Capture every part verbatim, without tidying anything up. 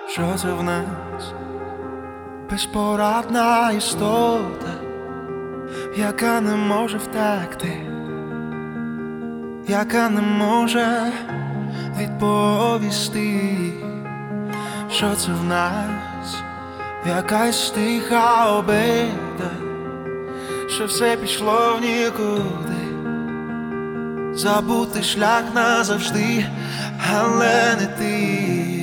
Що це в нас? Безпорадна істота, яка не може втекти, яка не може відповісти. Що це в нас? Якась тиха обида, що все пішло в нікуди, забути шлях назавжди, але не ти.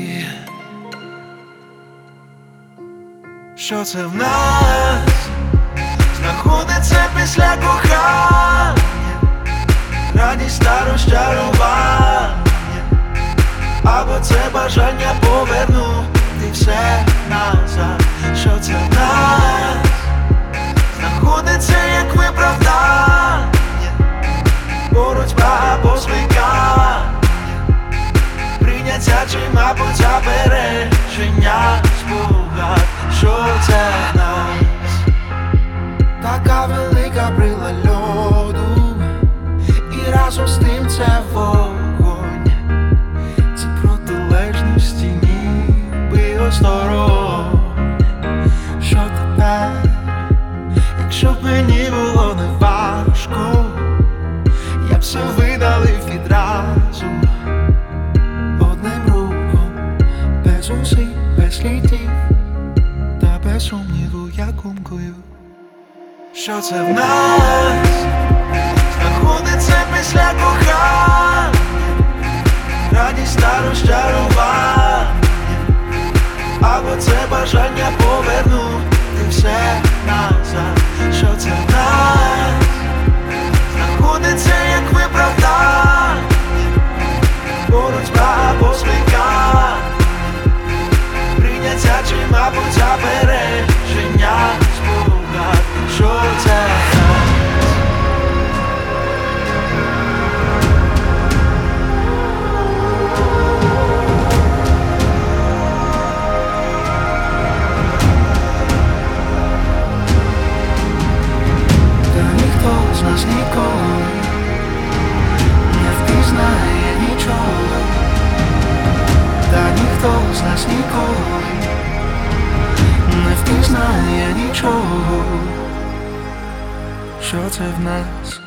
Що це в нас знаходиться після кохання, радість та розчарування, або це бажання повернути все назад. Що це в нас знаходиться як виправдання, боротьба або звикання, прийняття чи, мабуть, заперечення, спогад. Що це в нас? Така велика брила льоду, і разом з тим це вогонь. Ці протилежності ніби осторонь. Що тепер, якщо б мені було не важко, я б все видалив відразу, одним рухом, без усіх, без слідів, без сумніву я кумкую. Що це в нас знаходиться після кохання, радість та розчарування, або це бажання повернути все назад. Що це в нас знаходиться як виправдання, боротьба або звикання, прийняття чи, мабуть, заперечення, спогад. Що це в нас? Та ніхто з нас ніколи не впізнає нічого, та ніхто з нас ніколи не впізнає нічого. Що це в нас?